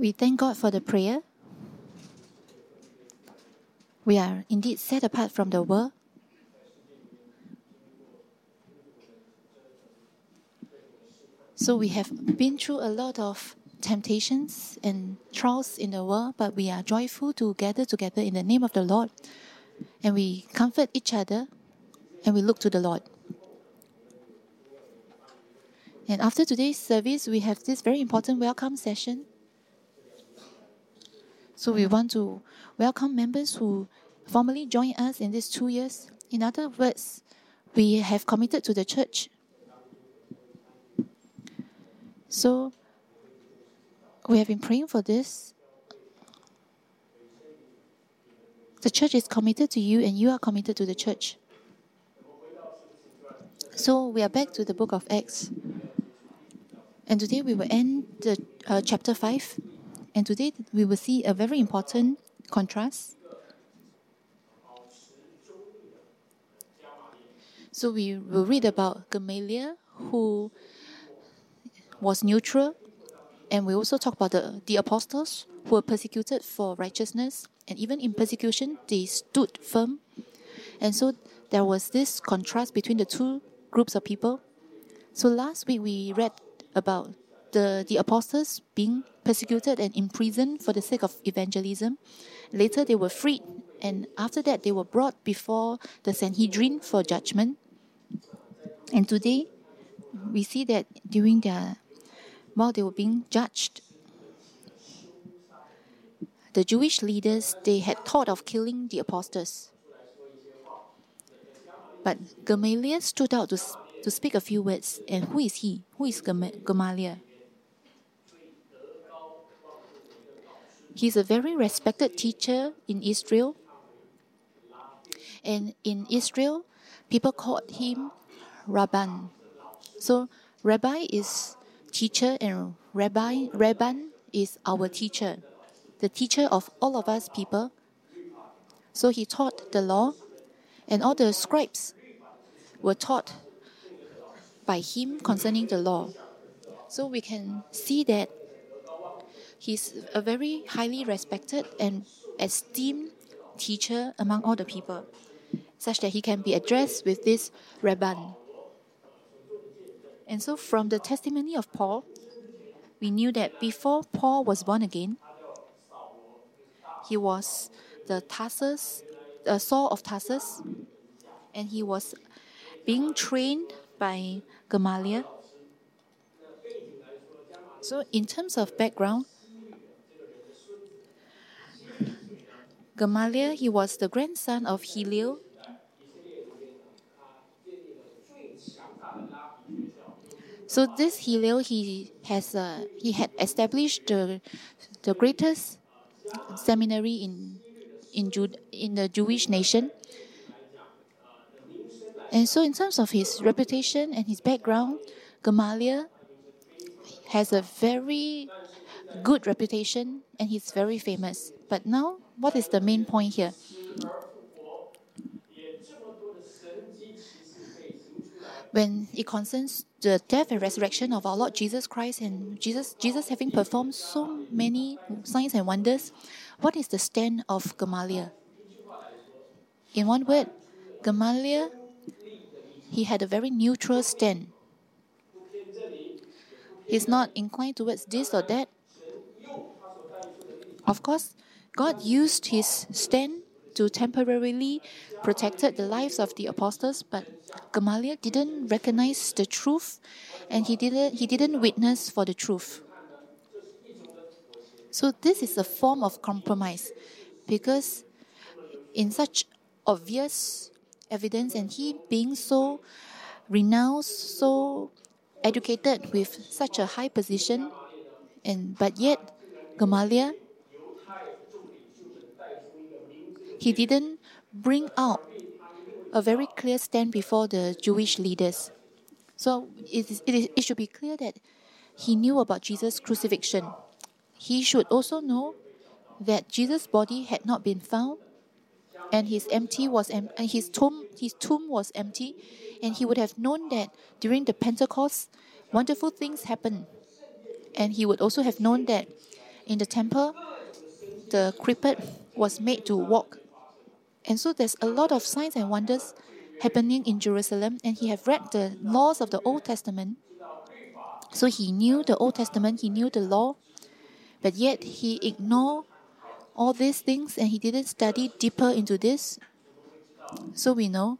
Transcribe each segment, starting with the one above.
We thank God for the prayer. We are indeed set apart from the world. So we have been through a lot of temptations and trials in the world, but we are joyful to gather together in the name of the Lord. And we comfort each other and we look to the Lord. And after today's service, we have this very important welcome session. So we want to welcome members who formally joined us in these 2 years. In other words, we have committed to the church. So we have been praying for this. The church is committed to you and you are committed to the church. So we are back to the book of Acts. And today we will end the chapter 5. And today we will see a very important contrast. So we will read about Gamaliel, who was neutral. And we also talk about the apostles who were persecuted for righteousness. And even in persecution, they stood firm. And so there was this contrast between the two groups of people. So last week we read about the apostles being persecuted and imprisoned for the sake of evangelism. Later they were freed, and after that they were brought before the Sanhedrin for judgment. And today we see that while they were being judged, the Jewish leaders, they had thought of killing the apostles. But Gamaliel stood out to speak a few words. And who is he? Who is Gamaliel? He's a very respected teacher in Israel. And in Israel, people called him Rabban. So Rabbi is teacher and Rabban is our teacher, the teacher of all of us people. So he taught the law, and all the scribes were taught by him concerning the law. So we can see that he's a very highly respected and esteemed teacher among all the people, such that he can be addressed with this Rabban. And so from the testimony of Paul, we knew that before Paul was born again, he was Saul of Tarsus, and he was being trained by Gamaliel. So in terms of background, Gamaliel, he was the grandson of Hillel. So this Hillel, he had established the greatest seminary in the Jewish nation. And so in terms of his reputation and his background, Gamaliel has a very good reputation and he's very famous. But now, what is the main point here? When it concerns the death and resurrection of our Lord Jesus Christ and Jesus having performed so many signs and wonders, what is the stand of Gamaliel? In one word, Gamaliel, he had a very neutral stand. He's not inclined towards this or that. Of course, God used his stand to temporarily protect the lives of the apostles, but Gamaliel didn't recognize the truth, and he didn't witness for the truth. So this is a form of compromise, because in such obvious evidence, and he being so renowned, so educated with such a high position, but yet Gamaliel, he didn't bring out a very clear stand before the Jewish leaders. So it should be clear that he knew about Jesus' crucifixion. He should also know that Jesus' body had not been found, and his tomb was empty, and he would have known that during the Pentecost, wonderful things happened. And he would also have known that in the temple, the crippled was made to walk. And so there's a lot of signs and wonders happening in Jerusalem, and he have read the laws of the Old Testament. So he knew the Old Testament, he knew the law, but yet he ignored all these things and he didn't study deeper into this. So we know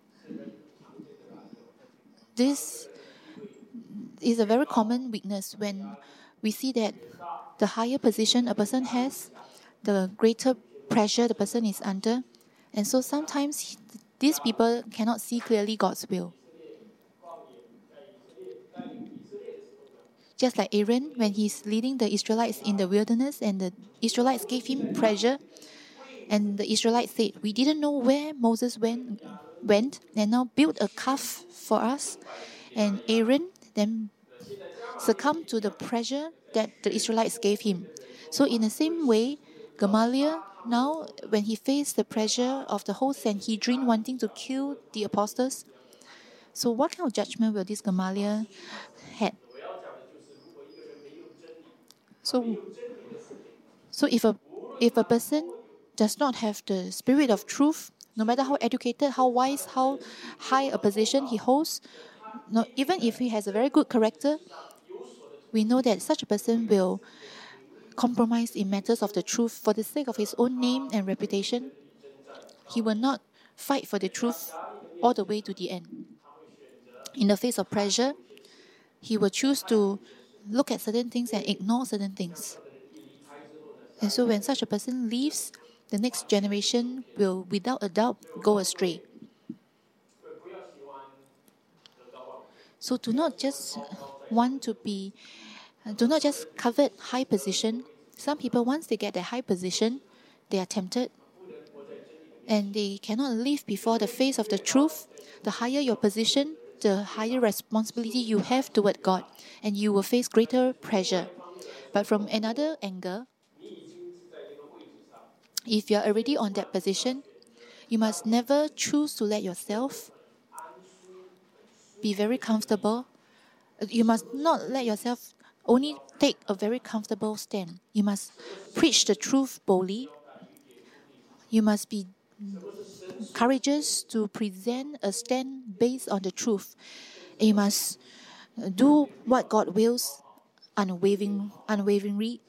this is a very common weakness when we see that the higher position a person has, the greater pressure the person is under. And so sometimes these people cannot see clearly God's will. Just like Aaron, when he's leading the Israelites in the wilderness and the Israelites gave him pressure, and the Israelites said, "We didn't know where Moses went and now built a calf for us." And Aaron then succumbed to the pressure that the Israelites gave him. So in the same way, Gamaliel, now when he faced the pressure of the whole Sanhedrin wanting to kill the apostles, so what kind of judgment will this Gamaliel had? So if a person does not have the spirit of truth, no matter how educated, how wise, how high a position he holds, no, even if he has a very good character, we know that such a person will compromise in matters of the truth for the sake of his own name and reputation. He will not fight for the truth all the way to the end. In the face of pressure, he will choose to look at certain things and ignore certain things. And so when such a person leaves, the next generation will without a doubt go astray. So do not just covet high position. Some people, once they get a high position, they are tempted and they cannot live before the face of the truth. The higher your position, the higher responsibility you have toward God, and you will face greater pressure. But from another angle, if you are already on that position, you must never choose to let yourself be very comfortable. You must not let yourself only take a very comfortable stand. You must preach the truth boldly. You must be courageous to present a stand based on the truth. And you must do what God wills unwaveringly.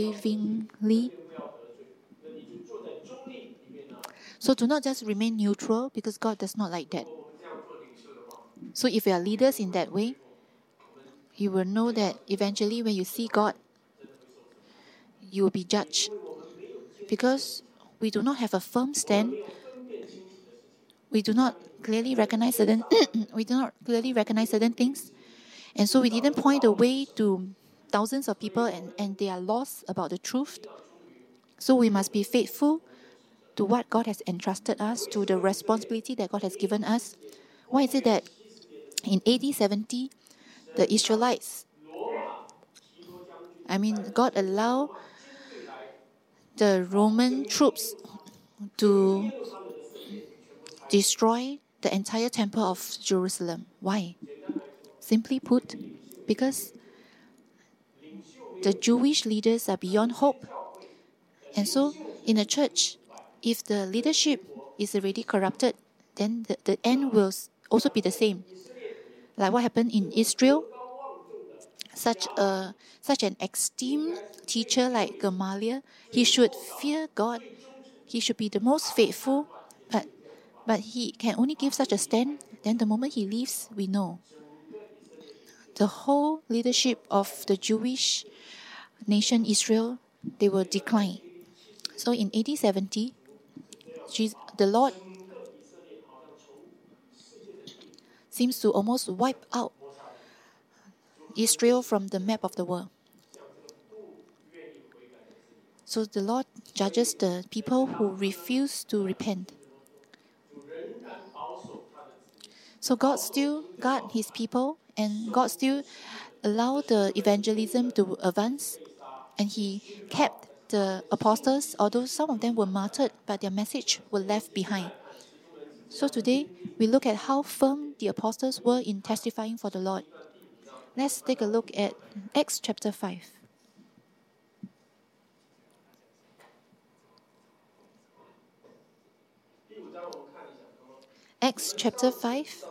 So do not just remain neutral, because God does not like that. So if you are leaders in that way, you will know that eventually when you see God, you will be judged. Because we do not have a firm stand, we do not clearly recognize certain things, and so we didn't point the way to thousands of people and they are lost about the truth. So we must be faithful to what God has entrusted us, to the responsibility that God has given us. Why is it that in AD 70, the Israelites, God allowed the Roman troops to destroy the entire temple of Jerusalem? Why? Simply put, because the Jewish leaders are beyond hope. And so in a church, if the leadership is already corrupted, then the end will also be the same. Like what happened in Israel, such an esteemed teacher like Gamaliel, he should fear God. He should be the most faithful, but he can only give such a stand. Then the moment he leaves, we know the whole leadership of the Jewish nation Israel, they will decline. So in AD 70, the Lord seems to almost wipe out Israel from the map of the world. So the Lord judges the people who refuse to repent. So God still guard His people, and God still allowed the evangelism to advance, and He kept the apostles, although some of them were martyred, but their message were left behind. So today, we look at how firm the apostles were in testifying for the Lord. Let's take a look at Acts chapter 5. Acts chapter 5.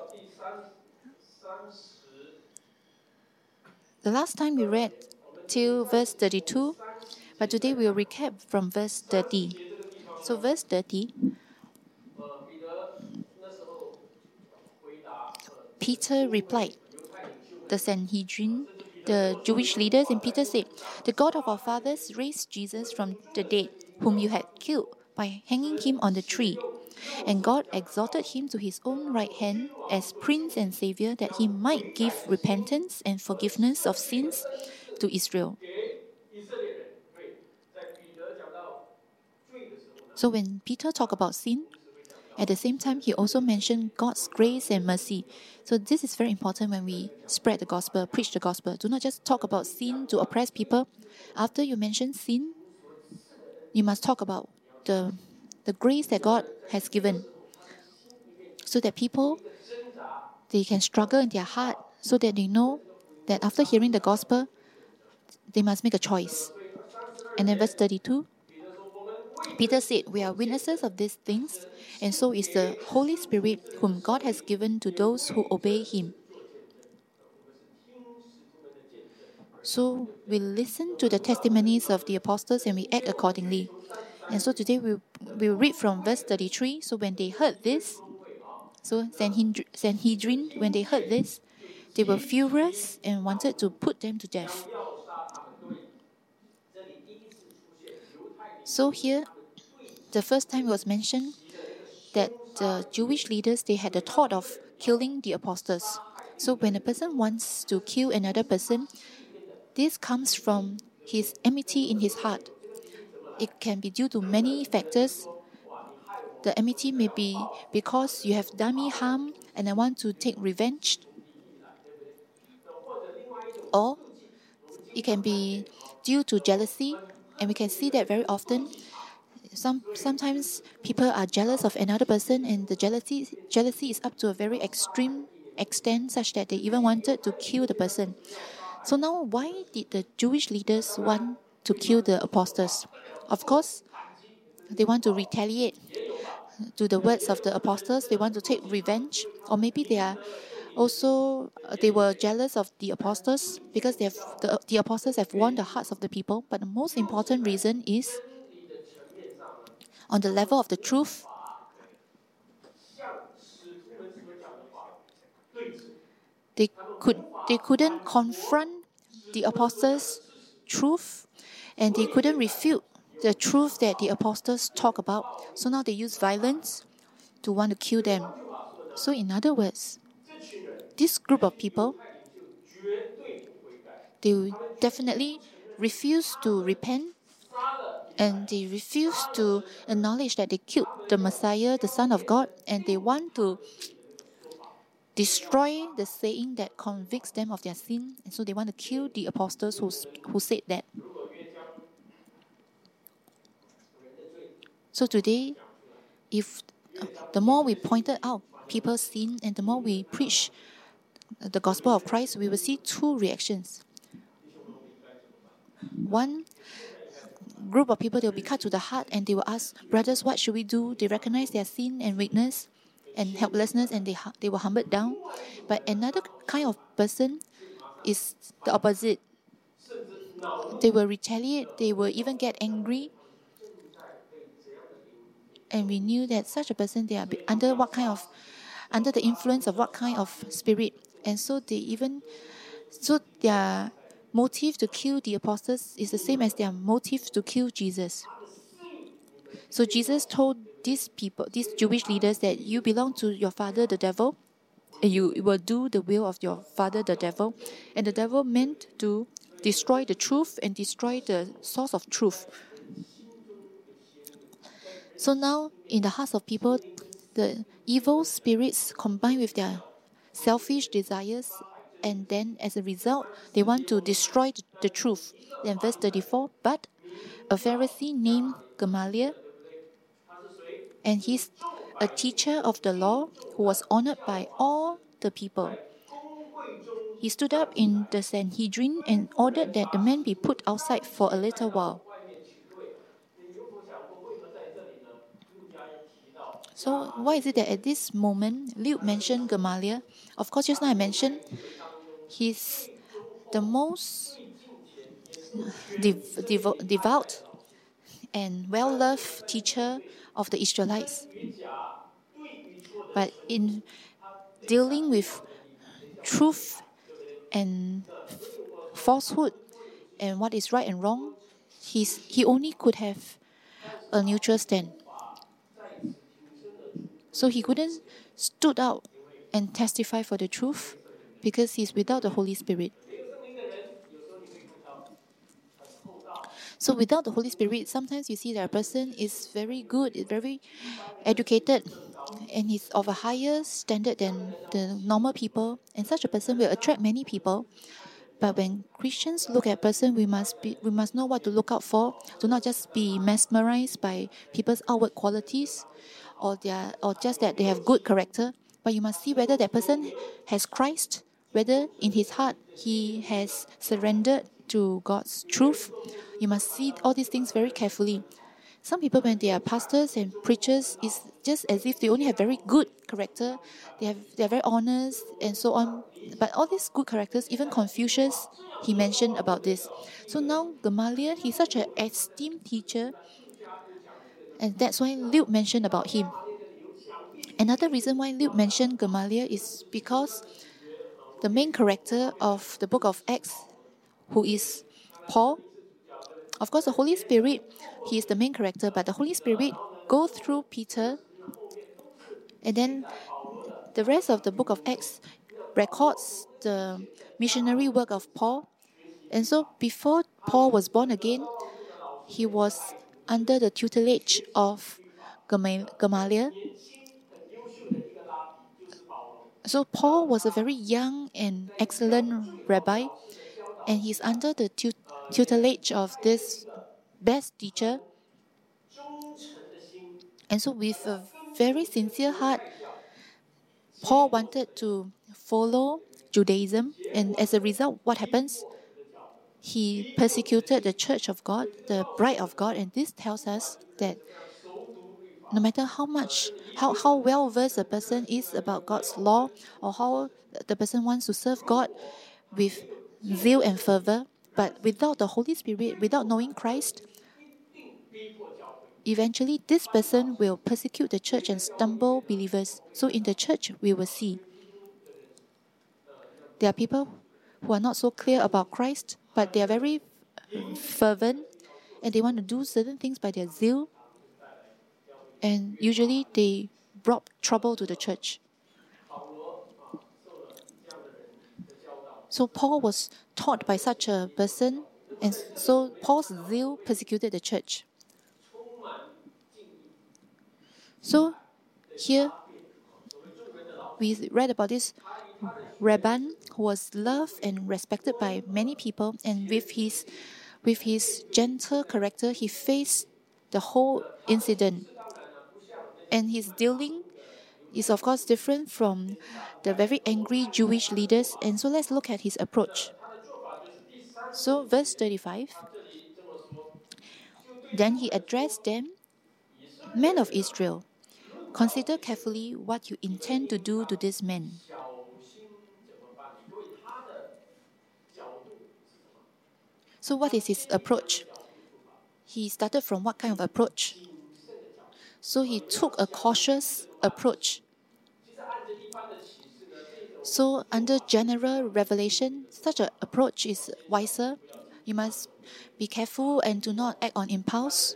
The last time we read till verse 32, but today we'll recap from verse 30. So verse 30, Peter replied, the Sanhedrin, the Jewish leaders, and Peter said, "The God of our fathers raised Jesus from the dead, whom you had killed by hanging him on the tree. And God exalted him to his own right hand as Prince and Savior, that he might give repentance and forgiveness of sins to Israel." So when Peter talked about sin, at the same time, he also mentioned God's grace and mercy. So this is very important when we spread the gospel, preach the gospel. Do not just talk about sin to oppress people. After you mention sin, you must talk about the grace that God has given, so that people, they can struggle in their heart, so that they know that after hearing the gospel, they must make a choice. And then verse 32, Peter said, "We are witnesses of these things, and so is the Holy Spirit, whom God has given to those who obey him." So we listen to the testimonies of the apostles and we act accordingly. And so today we'll read from verse 33. So when they heard this, so Sanhedrin, when they heard this, they were furious and wanted to put them to death. So here, the first time it was mentioned that the Jewish leaders, they had the thought of killing the apostles. So when a person wants to kill another person, this comes from his enmity in his heart. It can be due to many factors. The enmity may be because you have done me harm and I want to take revenge. Or it can be due to jealousy, and we can see that very often. Sometimes people are jealous of another person, and the jealousy is up to a very extreme extent, such that they even wanted to kill the person. So now, why did the Jewish leaders want to kill the apostles? Of course, they want to retaliate to the words of the apostles. They want to take revenge, or maybe they were jealous of the apostles because the apostles have won the hearts of the people. But the most important reason is on the level of the truth. They couldn't confront the apostles' truth, and they couldn't refute the truth that the apostles talk about. So now they use violence to want to kill them. So in other words, this group of people, they definitely refuse to repent, and they refuse to acknowledge that they killed the Messiah, the Son of God, and they want to destroy the saying that convicts them of their sin, and so they want to kill the apostles who said that. So today, if the more we pointed out people's sin and the more we preach the gospel of Christ, we will see two reactions. One group of people, they will be cut to the heart and they will ask, "Brothers, what should we do?" They recognize their sin and weakness and helplessness, and they were humbled down. But another kind of person is the opposite. They will retaliate, they will even get angry. And we knew that such a person, they are under the influence of what kind of spirit. And so their motive to kill the apostles is the same as their motive to kill Jesus. So Jesus told these Jewish leaders, that you belong to your father, the devil, and you will do the will of your father, the devil. And the devil meant to destroy the truth and destroy the source of truth. So now, in the hearts of people, the evil spirits combine with their selfish desires, and then as a result, they want to destroy the truth. Then verse 34, but a Pharisee named Gamaliel, and he's a teacher of the law who was honored by all the people. He stood up in the Sanhedrin and ordered that the man be put outside for a little while. So why is it that at this moment, Luke mentioned Gamaliel? Of course, just now I mentioned he's the most devout and well-loved teacher of the Israelites. But in dealing with truth and falsehood and what is right and wrong, he only could have a neutral stand. So he couldn't stood out and testify for the truth because he's without the Holy Spirit. So without the Holy Spirit, sometimes you see that a person is very good, very educated, and he's of a higher standard than the normal people, and such a person will attract many people. But when Christians look at a person, we must know what to look out for. Do not just be mesmerized by people's outward qualities, or just that they have good character. But you must see whether that person has Christ, whether in his heart he has surrendered to God's truth. You must see all these things very carefully. Some people, when they are pastors and preachers, it's just as if they only have very good character. They are very honest and so on. But all these good characters, even Confucius, he mentioned about this. So now Gamaliel, he's such an esteemed teacher, and that's why Luke mentioned about him. Another reason why Luke mentioned Gamaliel is because the main character of the book of Acts, who is Paul. Of course, the Holy Spirit, he is the main character, but the Holy Spirit go through Peter, and then the rest of the book of Acts records the missionary work of Paul. And so before Paul was born again, he was under the tutelage of Gamaliel. So Paul was a very young and excellent rabbi, and he's under the tutelage of this best teacher. And so with a very sincere heart, Paul wanted to follow Judaism, and as a result, what happens? He persecuted the church of God, the bride of God, and this tells us that no matter how well versed a person is about God's law, or how the person wants to serve God with zeal and fervor, but without the Holy Spirit, without knowing Christ, eventually this person will persecute the church and stumble believers. So in the church, we will see there are people who are not so clear about Christ, but they are very fervent and they want to do certain things by their zeal, and usually they brought trouble to the church. So Paul was taught by such a person, and so Paul's zeal persecuted the church. So here we read about this Rabban who was loved and respected by many people, and with his gentle character, he faced the whole incident. And his dealing is of course different from the very angry Jewish leaders, and so let's look at his approach. So verse 35, then he addressed them, "Men of Israel, consider carefully what you intend to do to this man." So what is his approach? He started from what kind of approach? So he took a cautious approach. So under general revelation, such an approach is wiser. You must be careful and do not act on impulse.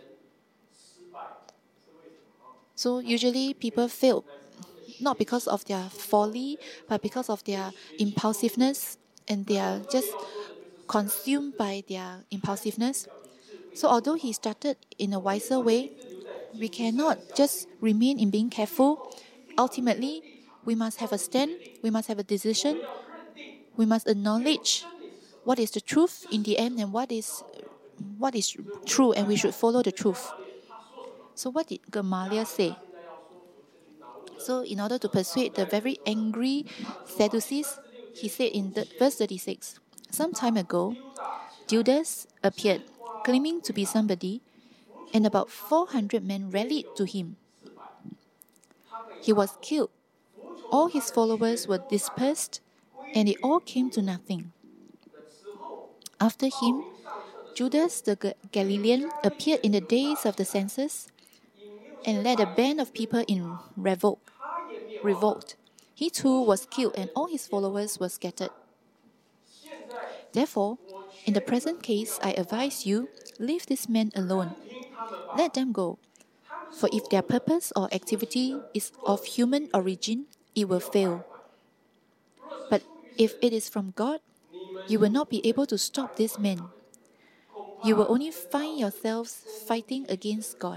So usually people fail not because of their folly, but because of their impulsiveness, and they are just consumed by their impulsiveness. So although he started in a wiser way, we cannot just remain in being careful. Ultimately, we must have a stand, we must have a decision, we must acknowledge what is the truth in the end and what is true, and we should follow the truth. So what did Gamaliel say? So in order to persuade the very angry Sadducees, he said in verse 36, "Some time ago, Judas appeared, claiming to be somebody, and about 400 men rallied to him. he was killed. All his followers were dispersed, and it all came to nothing. After him, Judas the Galilean appeared in the days of the census and led a band of people in revolt. He too was killed, and all his followers were scattered. Therefore, in the present case, I advise you, leave these men alone. Let them go. For if their purpose or activity is of human origin, it will fail. But if it is from God, you will not be able to stop these men. You will only find yourselves fighting against God.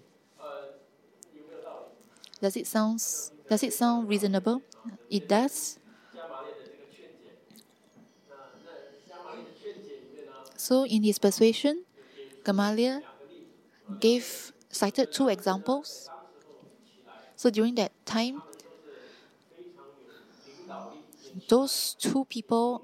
Does it sound reasonable? It does. So in his persuasion, Gamaliel cited two examples. So during that time, those two people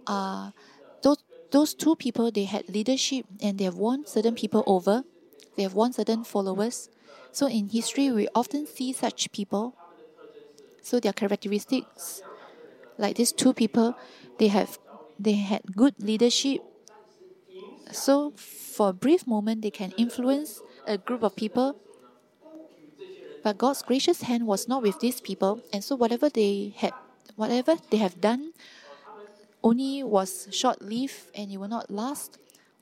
they had leadership, and they have won certain people over. They have won certain followers. So in history, we often see such people. So their characteristics, like these two people, they had good leadership. So for a brief moment, they can influence a group of people. But God's gracious hand was not with these people, and so whatever they have done only was short-lived, and it will not last.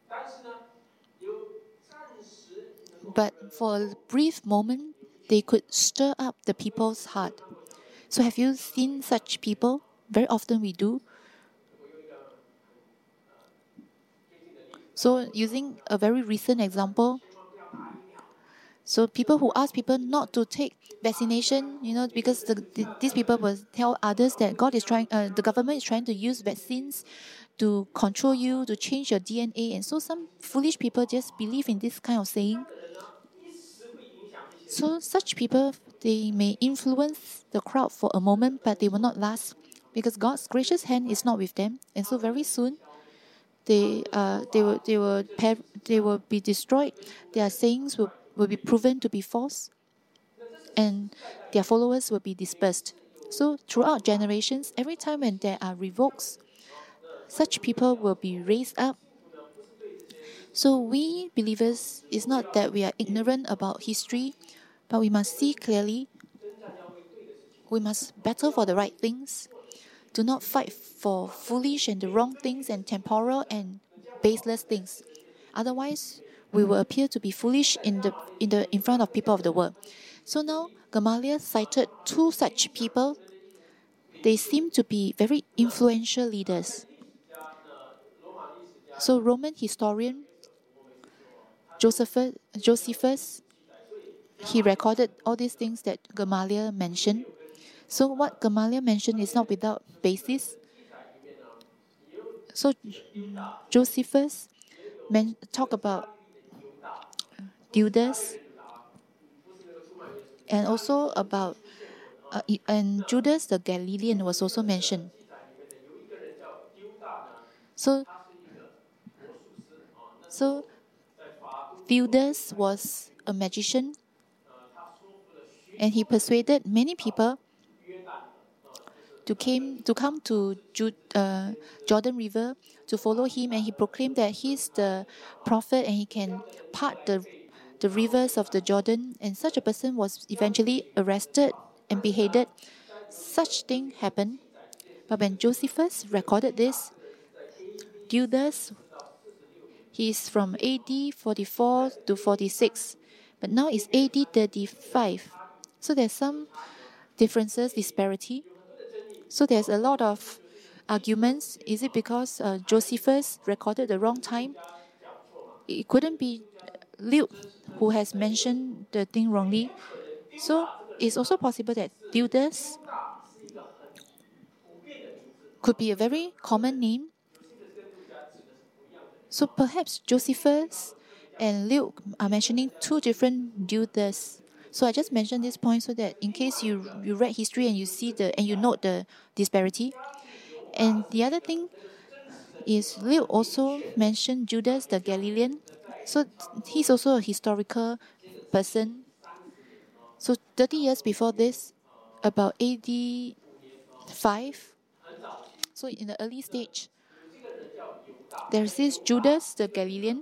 But for a brief moment, they could stir up the people's heart. So have you seen such people? Very often we do. So using a very recent example, so people who ask people not to take vaccination, because these people will tell others that the government is trying to use vaccines to control you, to change your DNA, and so some foolish people just believe in this kind of saying. So such people, they may influence the crowd for a moment, but they will not last, because God's gracious hand is not with them, and so very soon they will be destroyed. Their sayings will be proven to be false, and their followers will be dispersed. So throughout generations, every time when there are revolts, such people will be raised up. So we believers, it's not that we are ignorant about history, but we must see clearly. We must battle for the right things. Do not fight for foolish and the wrong things and temporal and baseless things. Otherwise, we will appear to be foolish in front of people of the world. So now, Gamaliel cited two such people. They seem to be very influential leaders. So Roman historian Josephus, he recorded all these things that Gamaliel mentioned. So what Gamaliel mentioned is not without basis. So Josephus talk about Judas, and also about and Judas the Galilean was also mentioned. So Judas was a magician, and he persuaded many people to come to Jordan River to follow him, and he proclaimed that he's the prophet and he can part the rivers of the Jordan. And such a person was eventually arrested and beheaded. Such thing happened. But when Josephus recorded this, Judas, he's from AD 44 to 46, but now it's AD 35. So there's some disparity. So there's a lot of arguments. Is it because Josephus recorded the wrong time? It couldn't be Luke who has mentioned the thing wrongly. So it's also possible that Judas could be a very common name. So perhaps Josephus and Luke are mentioning two different Judas. So I just mentioned this point so that in case you read history and you see and you note the disparity. And the other thing is Luke also mentioned Judas the Galilean. So he's also a historical person. So 30 years before this, about AD 5. So in the early stage, there's this Judas the Galilean.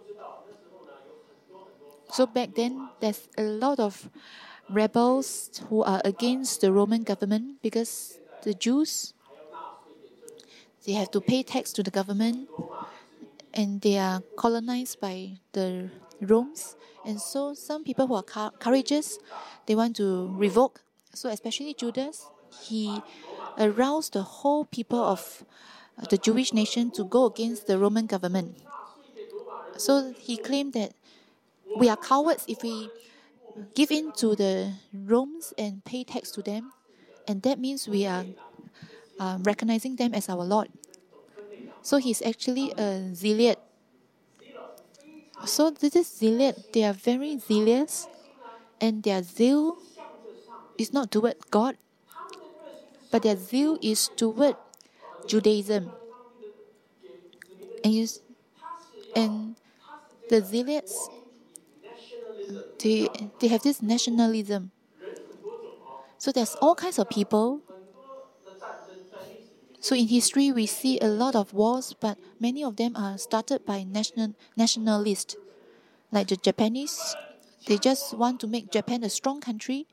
So back then, there's a lot of rebels who are against the Roman government because the Jews, they have to pay tax to the government and they are colonized by the Romans. And so some people who are courageous, they want to revoke. So especially Judas, he aroused the whole people of the Jewish nation to go against the Roman government. So he claimed that we are cowards if we give in to the Romans and pay tax to them, and that means we are recognizing them as our Lord. So he's actually a zealot. So this is zealot. They are very zealous, and their zeal is not toward God, but their zeal is toward Judaism. And the zealots, they have this nationalism. So there's all kinds of people. So in history, we see a lot of wars, but many of them are started by nationalists. Like the Japanese, they just want to make Japan a strong country,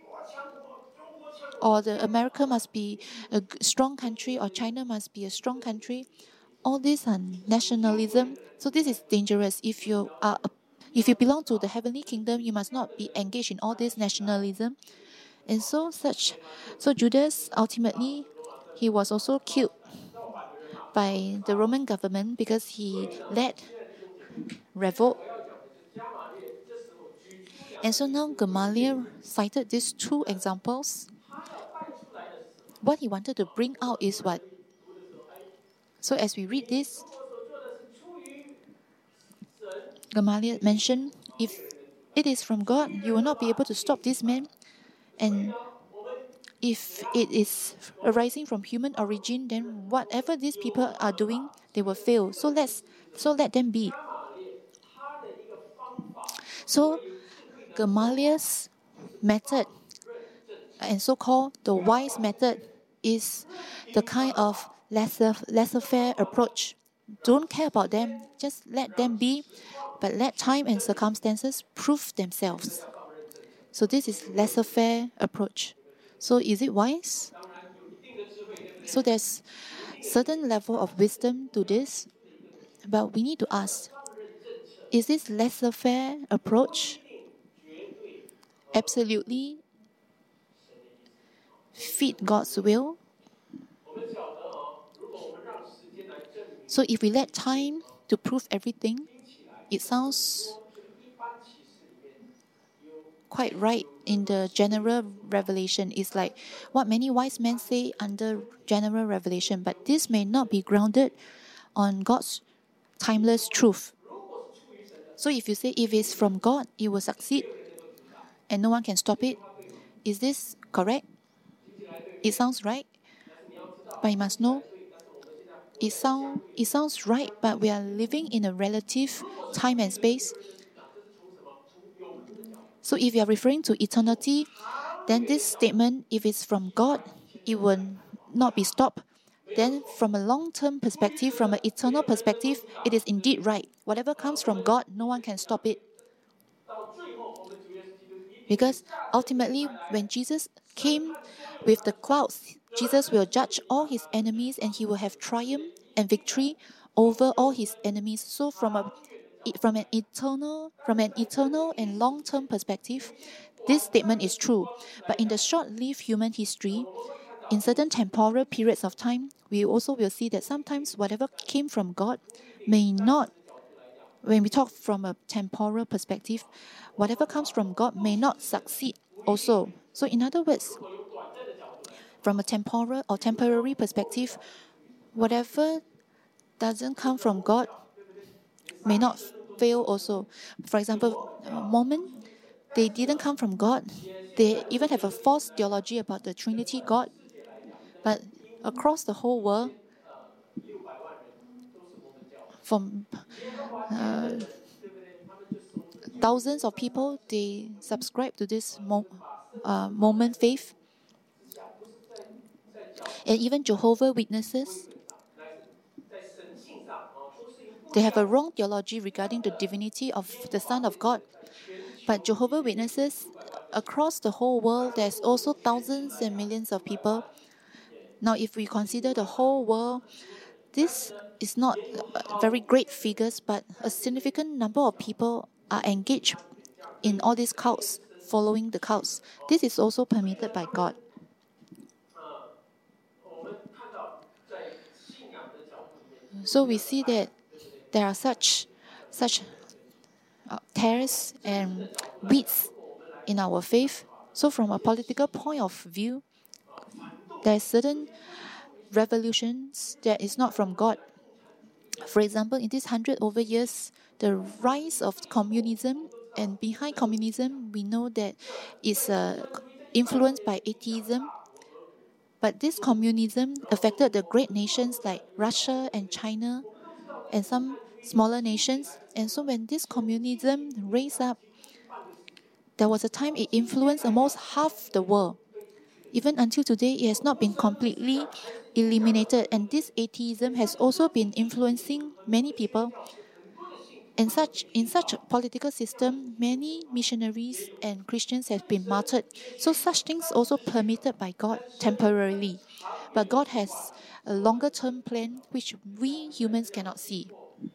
or the America must be a strong country, or China must be a strong country. All these are nationalism. So this is dangerous. If you belong to the heavenly kingdom, you must not be engaged in all this nationalism. And so Judas ultimately, he was also killed by the Roman government because he led revolt. And so now Gamaliel cited these two examples. What he wanted to bring out is what? So as we read this, Gamaliel mentioned, if it is from God, you will not be able to stop this man. And if it is arising from human origin, then whatever these people are doing, they will fail. So let them be. So Gamaliel's method, and so-called the wise method, is the kind of laissez-faire approach. Don't care about them, just let them be, but let time and circumstances prove themselves. So this is laissez-faire approach. So is it wise? So there's certain level of wisdom to this, but we need to ask, is this laissez-faire approach absolutely fit God's will? So if we let time to prove everything, it sounds quite right in the general revelation. It's like what many wise men say under general revelation, but this may not be grounded on God's timeless truth. So if you say if it's from God, it will succeed and no one can stop it, is this correct? It sounds right, but you must know it sounds right, but we are living in a relative time and space. So if you are referring to eternity, then this statement, if it's from God, it will not be stopped. Then from a long-term perspective, from an eternal perspective, it is indeed right. Whatever comes from God, no one can stop it. Because ultimately, when Jesus came with the clouds, Jesus will judge all his enemies and he will have triumph and victory over all his enemies. So from an eternal and long-term perspective, this statement is true. But in the short-lived human history, in certain temporal periods of time, we also will see that sometimes whatever came from God may not, when we talk from a temporal perspective, whatever comes from God may not succeed also. So in other words, from a temporal or temporary perspective, whatever doesn't come from God may not fail also. For example, Mormon, they didn't come from God. They even have a false theology about the Trinity God. But across the whole world, from thousands of people, they subscribe to this Mormon faith. And even Jehovah's Witnesses, they have a wrong theology regarding the divinity of the Son of God. But Jehovah's Witnesses, across the whole world, there's also thousands and millions of people. Now, if we consider the whole world, this is not very great figures, but a significant number of people are engaged in all these cults, following the cults. This is also permitted by God. So we see that there are such tares and weeds in our faith. So from a political point of view, there are certain revolutions that is not from God. For example, in these 100 over years, the rise of communism, and behind communism, we know that it's influenced by atheism. But this communism affected the great nations like Russia and China and some smaller nations. And so when this communism raised up, there was a time it influenced almost half the world. Even until today, it has not been completely eliminated, and this atheism has also been influencing many people. In such a political system, many missionaries and Christians have been martyred. So such things also permitted by God temporarily. But God has a longer term plan which we humans cannot see.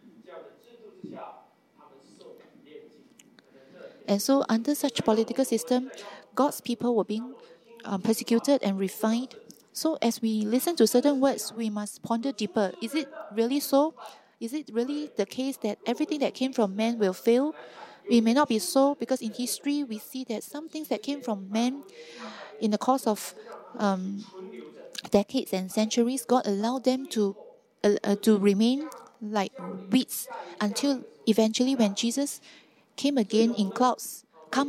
And so under such political system, God's people were being persecuted and refined. So as we listen to certain words, we must ponder deeper. Is it really so? Is it really the case that everything that came from man will fail? It may not be so, because in history we see that some things that came from man in the course of decades and centuries, God allowed them to remain like weeds until eventually when Jesus comes again in clouds,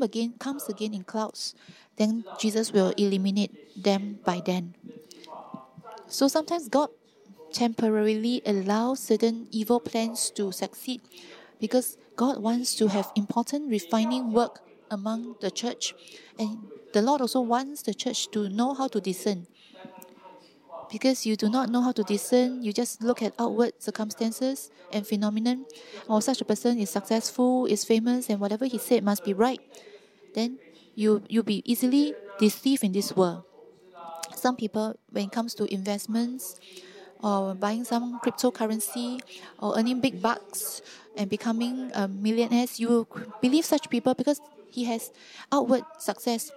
then Jesus will eliminate them by then. So sometimes God temporarily allows certain evil plans to succeed because God wants to have important refining work among the church, and the Lord also wants the church to know how to discern. Because you do not know how to discern, you just look at outward circumstances and phenomenon, or such a person is successful, is famous, and whatever he said must be right, then you'll be easily deceived in this world. Some people, when it comes to investments, or buying some cryptocurrency, or earning big bucks and becoming millionaires, you will believe such people because he has outward success.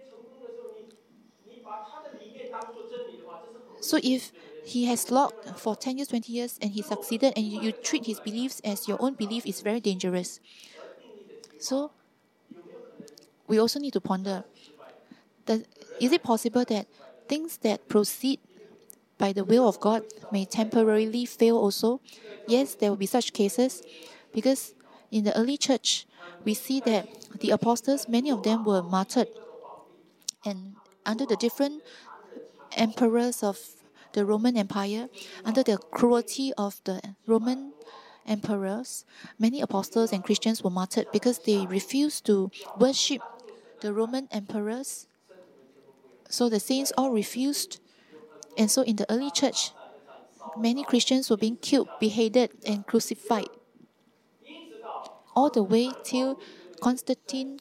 So if he has logged for 10 years, 20 years, and he succeeded, and you treat his beliefs as your own belief, is very dangerous. So we also need to ponder, is it possible that things that proceed by the will of God may temporarily fail also? Yes, there will be such cases, because in the early church, we see that the apostles, many of them were martyred. And under the different emperors of the Roman Empire, under the cruelty of the Roman emperors, many apostles and Christians were martyred because they refused to worship the Roman emperors. So the saints all refused. And so in the early church, many Christians were being killed, beheaded, and crucified. All the way till Constantine,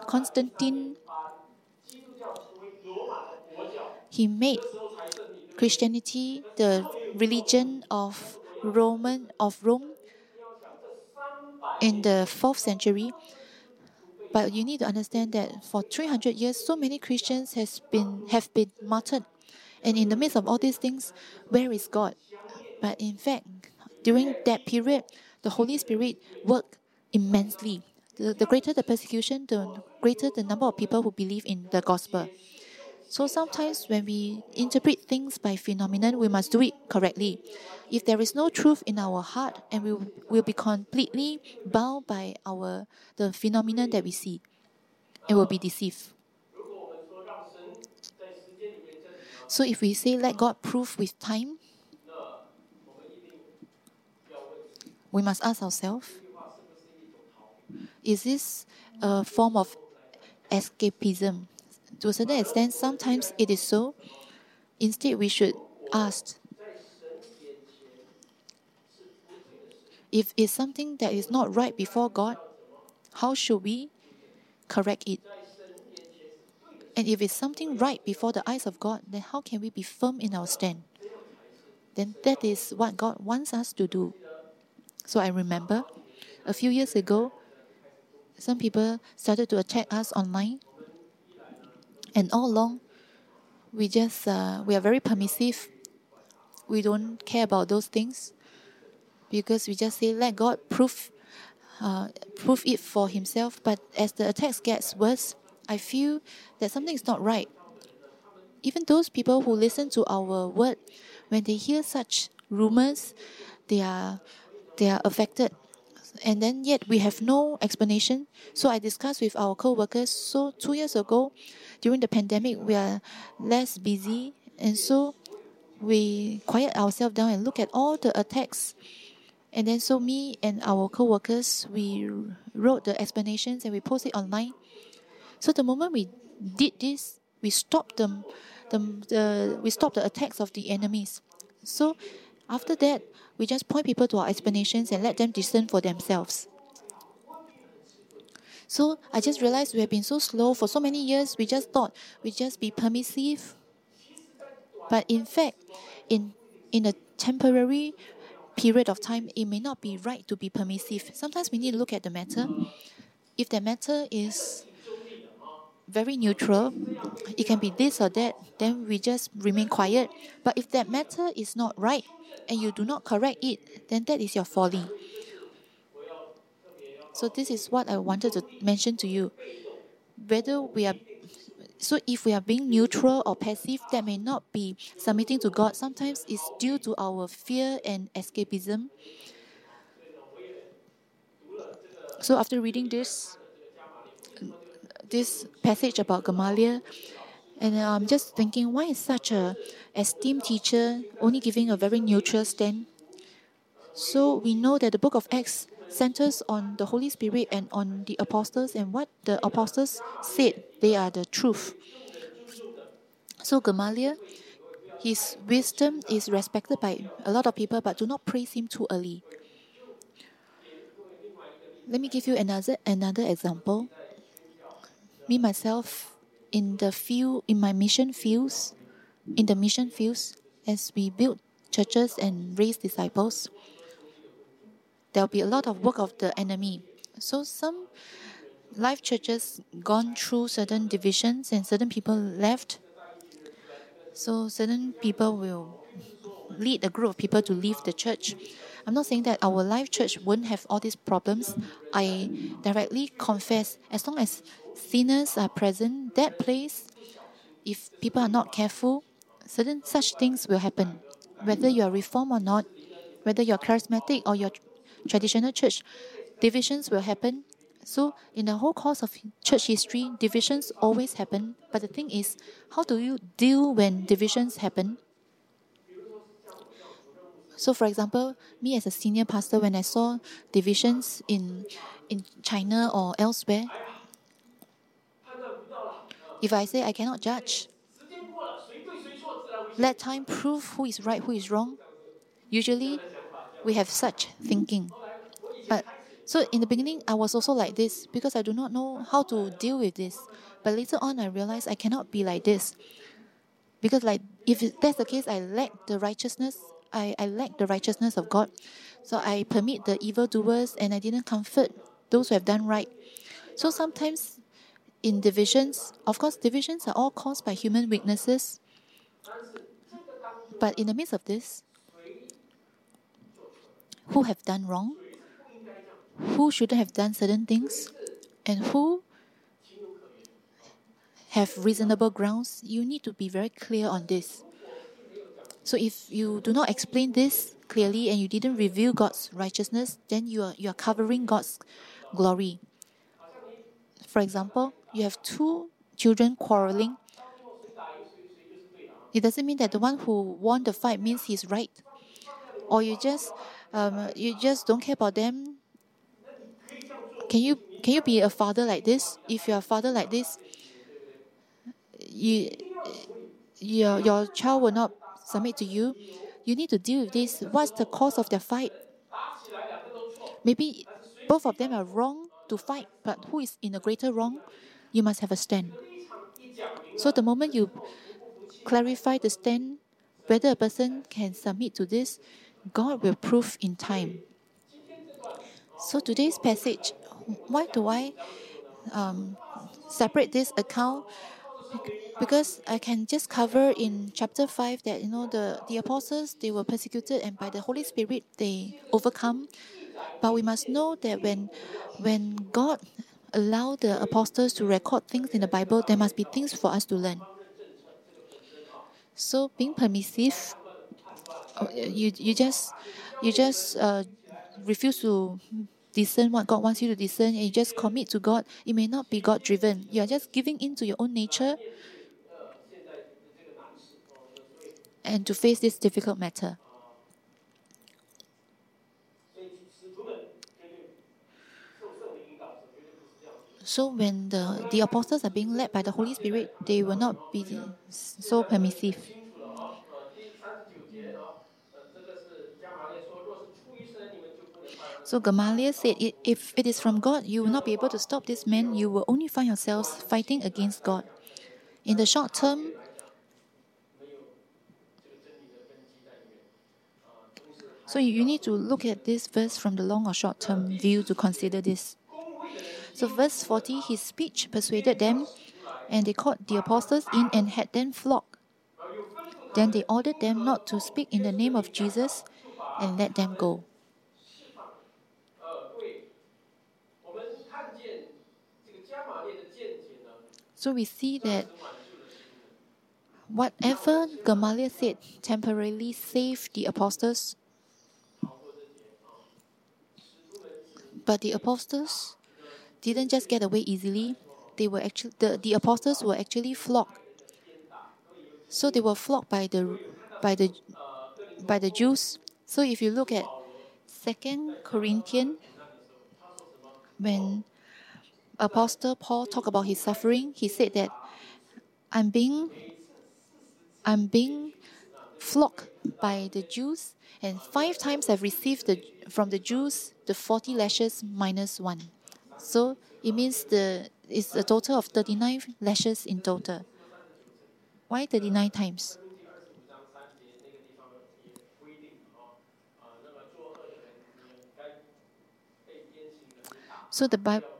he made Christianity the religion of Rome in the 4th century. But you need to understand that for 300 years, so many Christians have been martyred. And in the midst of all these things, where is God? But in fact, during that period, the Holy Spirit worked immensely. The greater the persecution, the greater the number of people who believe in the gospel. So sometimes when we interpret things by phenomenon, we must do it correctly. If there is no truth in our heart, and we will be completely bound by the phenomenon that we see, and will be deceived. So if we say let God prove with time, we must ask ourselves, is this a form of escapism? To a certain extent, sometimes it is so. Instead, we should ask if it's something that is not right before God, how should we correct it? And if it's something right before the eyes of God, then how can we be firm in our stand? Then that is what God wants us to do. So I remember a few years ago, some people started to attack us online. And all along, we are very permissive. We don't care about those things because we just say, let God prove it for himself. But as the attacks gets worse, I feel that something is not right. Even those people who listen to our word, when they hear such rumors, they are affected. And then yet we have no explanation. So I discussed with our co-workers. So 2 years ago, during the pandemic, we are less busy. And so we quiet ourselves down and look at all the attacks. And then so me and our co-workers, we wrote the explanations and we post it online. So the moment we did this, we stopped we stopped the attacks of the enemies. So after that, we just point people to our explanations and let them discern for themselves. So I just realized we have been so slow for so many years. We just thought we'd just be permissive. But in fact, in a temporary period of time, it may not be right to be permissive. Sometimes we need to look at the matter. If the matter is very neutral, it can be this or that, then we just remain quiet. But if that matter is not right and you do not correct it, then that is your folly. So this is what I wanted to mention to you. If we are being neutral or passive, that may not be submitting to God. Sometimes it's due to our fear and escapism. So after reading this passage about Gamaliel, and I'm just thinking, why is such a esteemed teacher only giving a very neutral stand? So we know that the book of Acts centers on the Holy Spirit and on the apostles, and what the apostles said, they are the truth. So Gamaliel, his wisdom is respected by a lot of people, but do not praise him too early. Let me give you another example. Me myself, in the mission fields, as we build churches and raise disciples, there'll be a lot of work of the enemy. So some life churches gone through certain divisions and certain people left. So certain people will lead a group of people to leave the church. I'm not saying that our life church won't have all these problems. I directly confess, as long as sinners are present, that place, if people are not careful, certain such things will happen. Whether you are reformed or not, whether you're charismatic or you're traditional church, divisions will happen. So in the whole course of church history, divisions always happen. But the thing is, how do you deal when divisions happen? So for example, me as a senior pastor, when I saw divisions in China or elsewhere, if I say I cannot judge, let time prove who is right, who is wrong. Usually, we have such thinking. But so in the beginning, I was also like this because I do not know how to deal with this. But later on, I realized I cannot be like this because, if that's the case, I lack the righteousness. I lack the righteousness of God. So I permit the evildoers, and I didn't comfort those who have done right. So sometimes in divisions, of course, divisions are all caused by human weaknesses. But in the midst of this, who have done wrong, who shouldn't have done certain things, and who have reasonable grounds, you need to be very clear on this. So if you do not explain this clearly and you didn't reveal God's righteousness, then you are covering God's glory. For example, you have two children quarreling. It doesn't mean that the one who won the fight means he's right. Or you just don't care about them. Can you be a father like this? If you are a father like this, you your child will not submit to you, you need to deal with this. What's the cause of their fight? Maybe both of them are wrong to fight, but who is in a greater wrong? You must have a stand. So the moment you clarify the stand, whether a person can submit to this, God will prove in time. So today's passage, why do I separate this account? Because I can just cover in chapter 5 that the apostles, they were persecuted, and by the Holy Spirit they overcome. But we must know that when God allowed the apostles to record things in the Bible, there must be things for us to learn. So being permissive, you just refuse to discern what God wants you to discern, and you just commit to God. It may not be God driven. You are just giving in to your own nature and to face this difficult matter. So when the apostles are being led by the Holy Spirit, they will not be so permissive. So Gamaliel said, if it is from God, you will not be able to stop this man. You will only find yourselves fighting against God. In the short term, so you need to look at this verse from the long or short term view to consider this. So verse 40, his speech persuaded them, and they called the apostles in and had them flogged. Then they ordered them not to speak in the name of Jesus and let them go. So we see that whatever Gamaliel said temporarily saved the apostles, but the apostles didn't just get away easily. They were actually the apostles were actually flogged. So they were flogged by the Jews. So if you look at 2 Corinthians, when Apostle Paul talked about his suffering, he said that I'm being flogged by the Jews, and 5 times I've received from the Jews the 40 lashes minus 1. So it means it's a total of 39 lashes in total. Why 39 times? So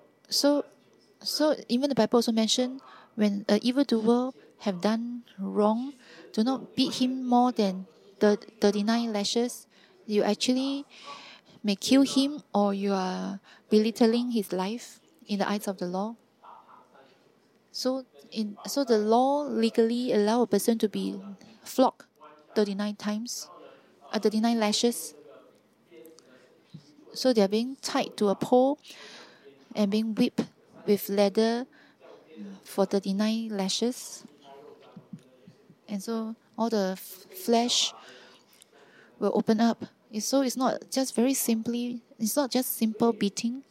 even the Bible also mentioned, when an evildoer have done wrong, do not beat him more than the 39 lashes. You actually may kill him, or you are belittling his life in the eyes of the law. So the law legally allow a person to be flogged 39 times, 39 lashes. So they are being tied to a pole and being whipped with leather for 39 lashes. And so all the flesh will open up. So it's not just it's not just simple beating.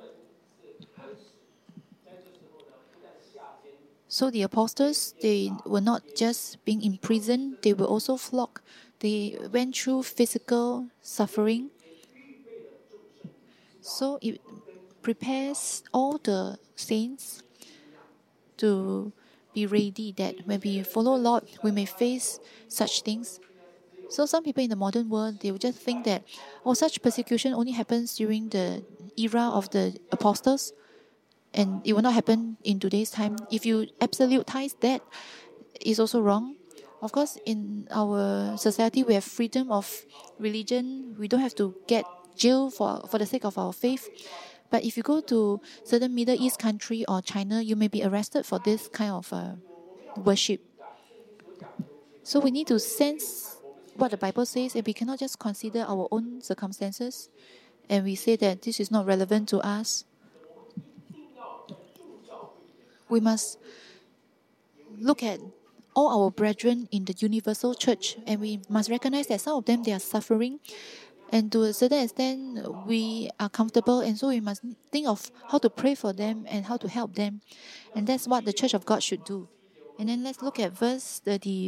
So the apostles, they were not just being imprisoned, they were also flogged. They went through physical suffering. So it prepares all the saints to be ready that when we follow Lord, we may face such things. So some people in the modern world, they will just think that, such persecution only happens during the era of the apostles, and it will not happen in today's time. If you absolutize that, it's also wrong. Of course, in our society, we have freedom of religion. We don't have to get jailed for the sake of our faith. But if you go to certain Middle East country or China, you may be arrested for this kind of worship. So we need to sense what the Bible says, and we cannot just consider our own circumstances and we say that this is not relevant to us. We must look at all our brethren in the universal church, and we must recognize that some of them, they are suffering, and to a certain extent we are comfortable, and so we must think of how to pray for them and how to help them. And that's what the Church of God should do. And then let's look at verse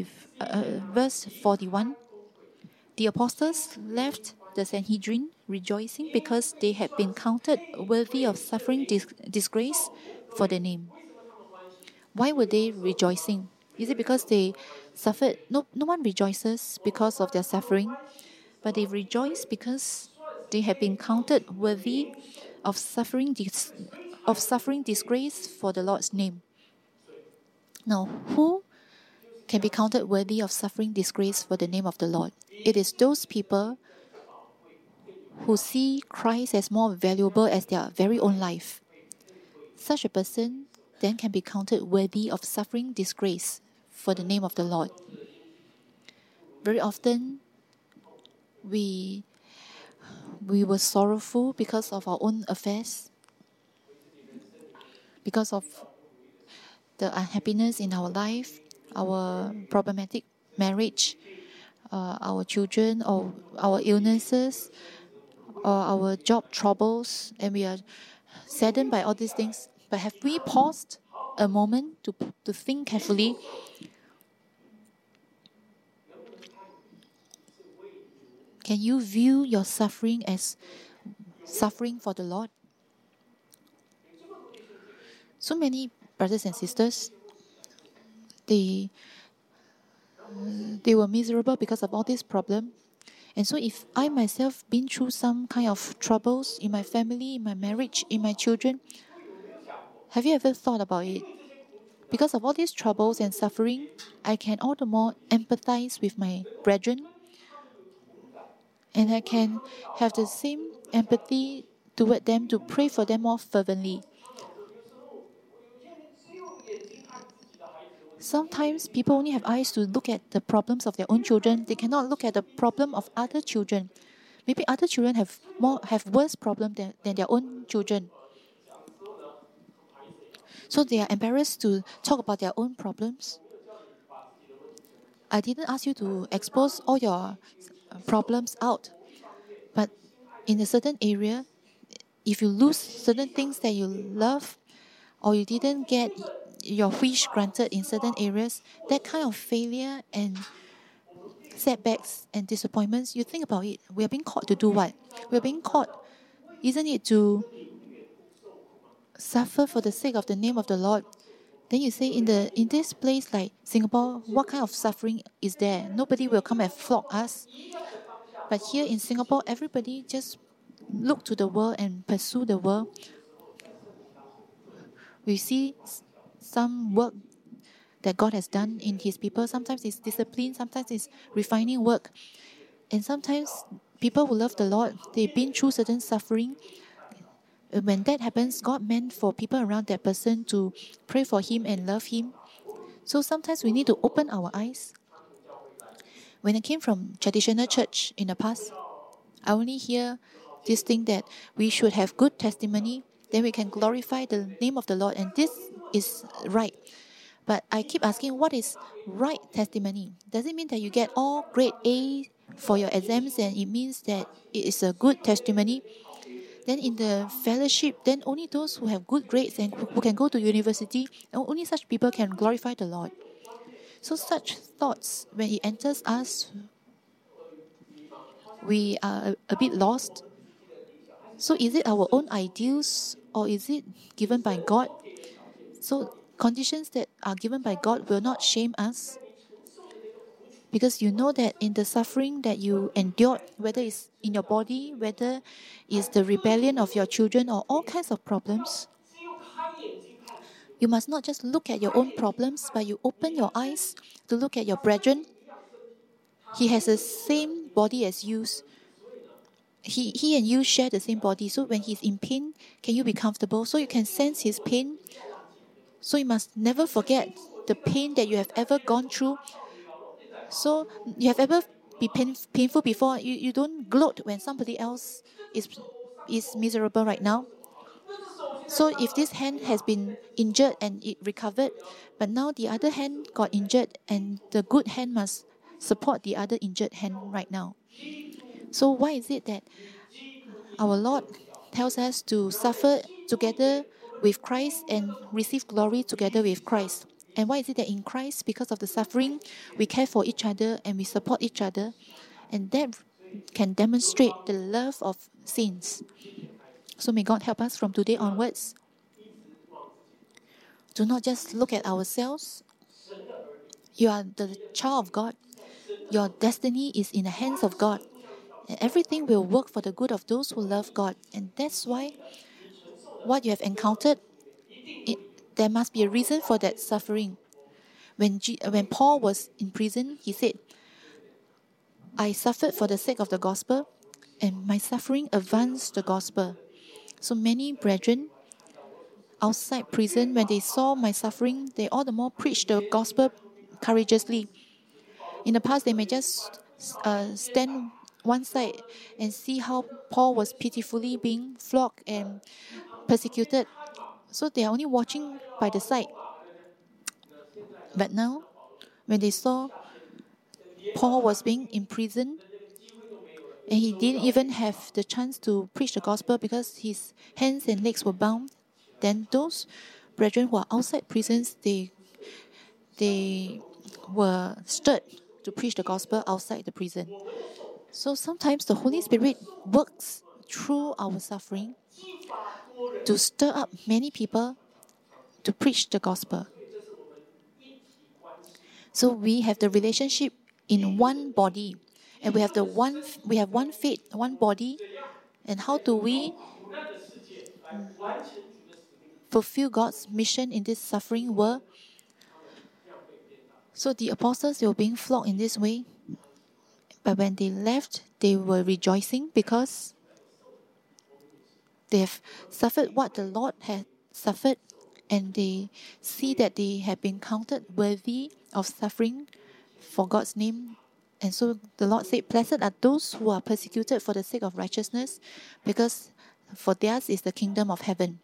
41. The apostles left the Sanhedrin rejoicing because they had been counted worthy of suffering disgrace for the name. Why were they rejoicing? Is it because they suffered? No one rejoices because of their suffering, but they rejoice because they have been counted worthy of suffering disgrace for the Lord's name. Now, who can be counted worthy of suffering disgrace for the name of the Lord? It is those people who see Christ as more valuable as their very own life. Such a person then can be counted worthy of suffering disgrace for the name of the Lord. Very often, we were sorrowful because of our own affairs, because of the unhappiness in our life, our problematic marriage, our children, or our illnesses, or our job troubles, and we are saddened by all these things. But have we paused a moment to think carefully? Can you view your suffering as suffering for the Lord? So many brothers and sisters, they were miserable because of all this problem. And so if I myself been through some kind of troubles in my family, in my marriage, in my children, have you ever thought about it? Because of all these troubles and suffering, I can all the more empathize with my brethren, and I can have the same empathy toward them to pray for them more fervently. Sometimes people only have eyes to look at the problems of their own children. They cannot look at the problem of other children. Maybe other children have worse problems than their own children. So they are embarrassed to talk about their own problems. I didn't ask you to expose all your problems out. But in a certain area, if you lose certain things that you love, or you didn't get your wish granted in certain areas, that kind of failure and setbacks and disappointments, you think about it. We are being called to do what? We are being called, isn't it, to suffer for the sake of the name of the Lord? Then you say, in this place like Singapore, what kind of suffering is there? Nobody will come and flog us. But here in Singapore, everybody just look to the world and pursue the world. We see some work that God has done in His people. Sometimes it's discipline, sometimes it's refining work. And sometimes people who love the Lord, they've been through certain suffering. When that happens, God meant for people around that person to pray for him and love him. So sometimes we need to open our eyes. When I came from traditional church in the past, I only hear this thing that we should have good testimony, then we can glorify the name of the Lord, and this is right. But I keep asking, what is right testimony? Does it mean that you get all grade A for your exams and it means that it is a good testimony? Then in the fellowship, then only those who have good grades and who can go to university, only such people can glorify the Lord. So such thoughts, when it enters us, we are a bit lost. So is it our own ideals or is it given by God? So conditions that are given by God will not shame us, because you know that in the suffering that you endured, whether it's in your body, whether it's the rebellion of your children or all kinds of problems, you must not just look at your own problems, but you open your eyes to look at your brethren. He has the same body as you. He and you share the same body. So when he's in pain, can you be comfortable? So you can sense his pain. So you must never forget the pain that you have ever gone through. So you have ever been painful before. You don't gloat when somebody else is miserable right now. So if this hand has been injured and it recovered, but now the other hand got injured, and the good hand must support the other injured hand right now. So why is it that our Lord tells us to suffer together with Christ and receive glory together with Christ? And why is it that in Christ, because of the suffering, we care for each other and we support each other? And that can demonstrate the love of saints. So may God help us from today onwards. Do not just look at ourselves. You are the child of God. Your destiny is in the hands of God. And everything will work for the good of those who love God. And that's why what you have encountered, there must be a reason for that suffering. When Paul was in prison, he said, I suffered for the sake of the gospel, and my suffering advanced the gospel. So many brethren outside prison, when they saw my suffering, they all the more preached the gospel courageously. In the past, they may just stand one side and see how Paul was pitifully being flogged and persecuted. So they are only watching by the side. But now, when they saw Paul was being imprisoned, and he didn't even have the chance to preach the gospel because his hands and legs were bound, then those brethren who are outside prisons, they were stirred to preach the gospel outside the prison. So sometimes the Holy Spirit works through our suffering to stir up many people to preach the gospel. So we have the relationship in one body, and we have one faith, one body. And how do we fulfill God's mission in this suffering world? So the apostles, they were being flogged in this way. But when they left, they were rejoicing because they have suffered what the Lord had suffered, and they see that they have been counted worthy of suffering for God's name. And so the Lord said, blessed are those who are persecuted for the sake of righteousness, because for theirs is the kingdom of heaven.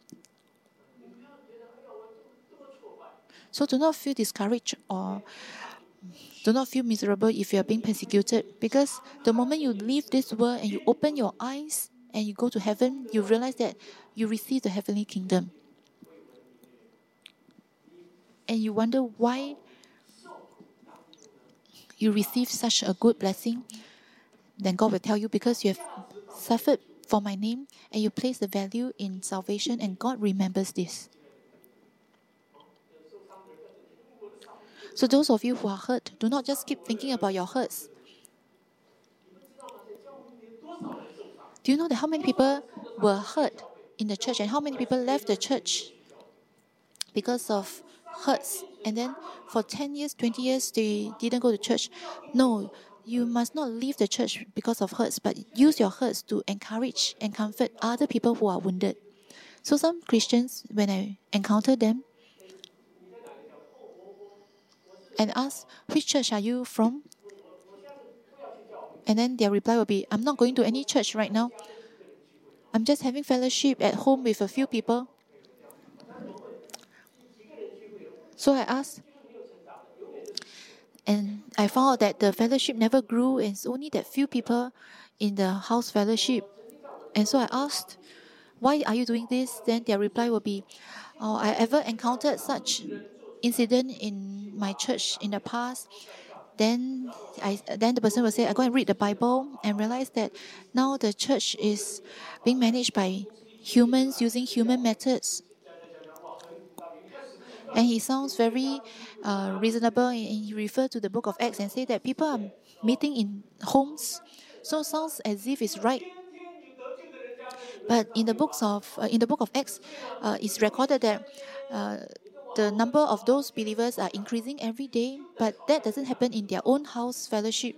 So do not feel discouraged or do not feel miserable if you are being persecuted, because the moment you leave this world and you open your eyes and you go to heaven, you realize that you receive the heavenly kingdom. And you wonder why you receive such a good blessing. Then God will tell you, because you have suffered for my name and you place the value in salvation, and God remembers this. So those of you who are hurt, do not just keep thinking about your hurts. Do you know that how many people were hurt in the church and how many people left the church because of hurts? And then for 10 years, 20 years, they didn't go to church. No, you must not leave the church because of hurts, but use your hurts to encourage and comfort other people who are wounded. So some Christians, when I encounter them and ask, which church are you from? And then their reply will be, I'm not going to any church right now. I'm just having fellowship at home with a few people. So I asked, and I found out that the fellowship never grew, and it's only that few people in the house fellowship. And so I asked, why are you doing this? Then their reply will be, oh, I ever encountered such incident in my church in the past. Then the person will say, I go and read the Bible and realize that now the church is being managed by humans using human methods. And he sounds very reasonable, and he referred to the book of Acts and say that people are meeting in homes. So it sounds as if it's right. But in the book of Acts, it's recorded that the number of those believers are increasing every day, but that doesn't happen in their own house fellowship.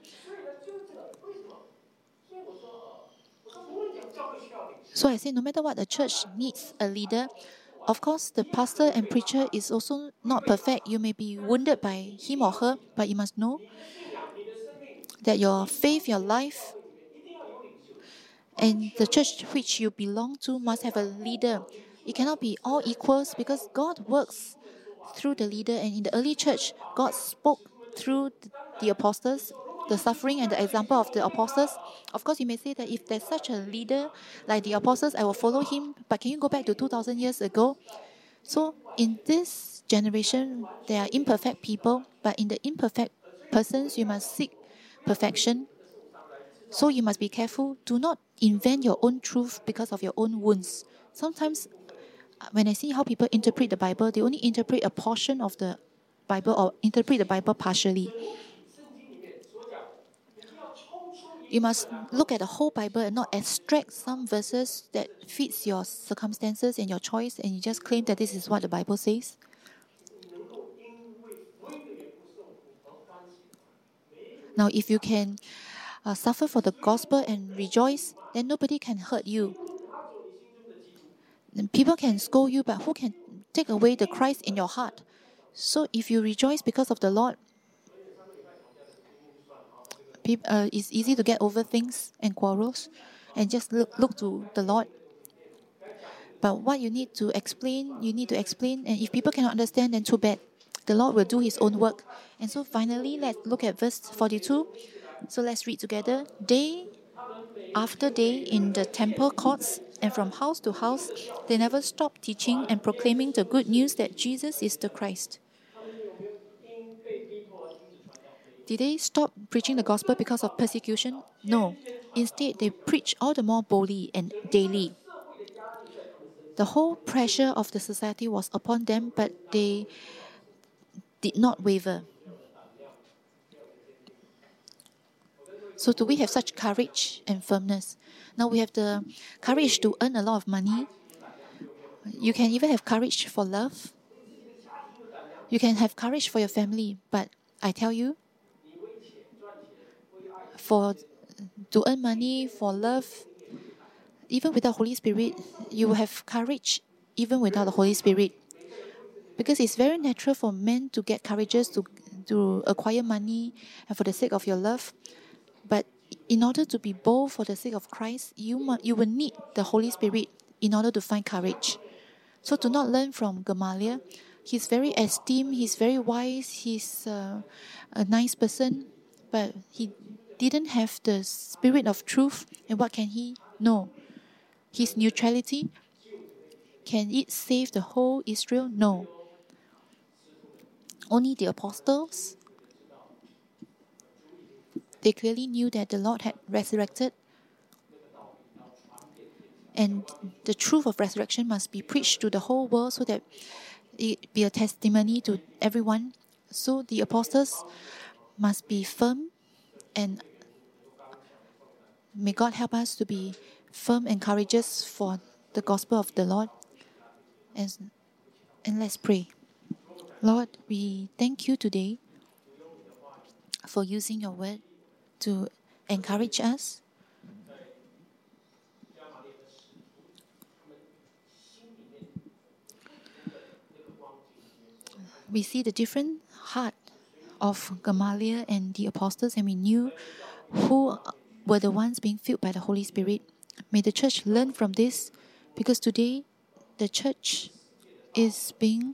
So I say, no matter what, the church needs a leader. Of course, the pastor and preacher is also not perfect. You may be wounded by him or her, but you must know that your faith, your life, and the church which you belong to must have a leader. It cannot be all equals, because God works through the leader. And in the early church, God spoke through the apostles, the suffering and the example of the apostles. Of course, you may say that if there's such a leader like the apostles, I will follow him. But can you go back to 2,000 years ago? So in this generation, there are imperfect people, but in the imperfect persons, you must seek perfection. So you must be careful. Do not invent your own truth because of your own wounds. Sometimes, when I see how people interpret the Bible, they only interpret a portion of the Bible or interpret the Bible partially. You must look at the whole Bible and not extract some verses that fits your circumstances and your choice, and you just claim that this is what the Bible says. Now, if you can suffer for the gospel and rejoice, then nobody can hurt you. And people can scold you, but who can take away the Christ in your heart? So if you rejoice because of the Lord, it's easy to get over things and quarrels and just look to the Lord. But what you need to explain, and if people cannot understand, then too bad. The Lord will do His own work. And so finally, let's look at verse 42. So let's read together. Day after day in the temple courts and from house to house, they never stopped teaching and proclaiming the good news that Jesus is the Christ. Did they stop preaching the gospel because of persecution? No. Instead, they preached all the more boldly and daily. The whole pressure of the society was upon them, but they did not waver. So do we have such courage and firmness? Now we have the courage to earn a lot of money. You can even have courage for love. You can have courage for your family, but I tell you, to earn money, for love, even without Holy Spirit, you will have courage even without the Holy Spirit. Because it's very natural for men to get courageous to acquire money and for the sake of your love. But in order to be bold for the sake of Christ, you will need the Holy Spirit in order to find courage. So do not learn from Gamaliel. He's very esteemed, he's very wise, he's a nice person, but he didn't have the spirit of truth. And what can he know? His neutrality. Can it save the whole Israel? No. Only the apostles. They clearly knew that the Lord had resurrected, and the truth of resurrection must be preached to the whole world so that it be a testimony to everyone. So the apostles must be firm, and may God help us to be firm and courageous for the gospel of the Lord. And let's pray. Lord, we thank you today for using your word to encourage us. We see the different heart of Gamaliel and the apostles, and we knew who were the ones being filled by the Holy Spirit. May the church learn from this, because today the church is being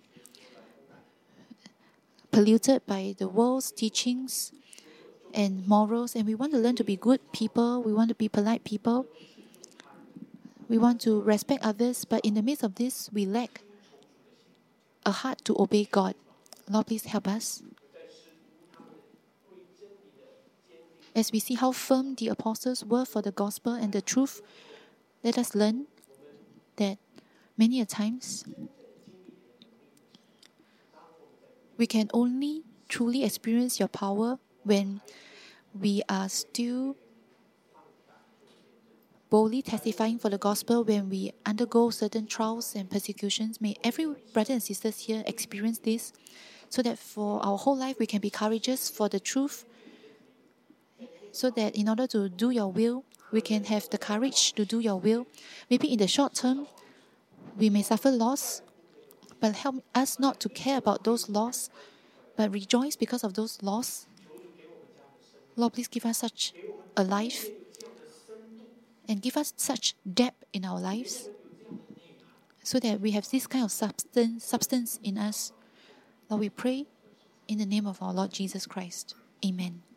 polluted by the world's teachings and morals, and we want to learn to be good people, we want to be polite people, we want to respect others, but in the midst of this, we lack a heart to obey God. Lord, please help us. As we see how firm the apostles were for the gospel and the truth, let us learn that many a times we can only truly experience your power when we are still boldly testifying for the gospel, when we undergo certain trials and persecutions. May every brother and sisters here experience this, so that for our whole life we can be courageous for the truth, so that in order to do your will, we can have the courage to do your will. Maybe in the short term, we may suffer loss, but help us not to care about those loss, but rejoice because of those loss. Lord, please give us such a life and give us such depth in our lives, so that we have this kind of substance in us. Lord, we pray in the name of our Lord Jesus Christ. Amen.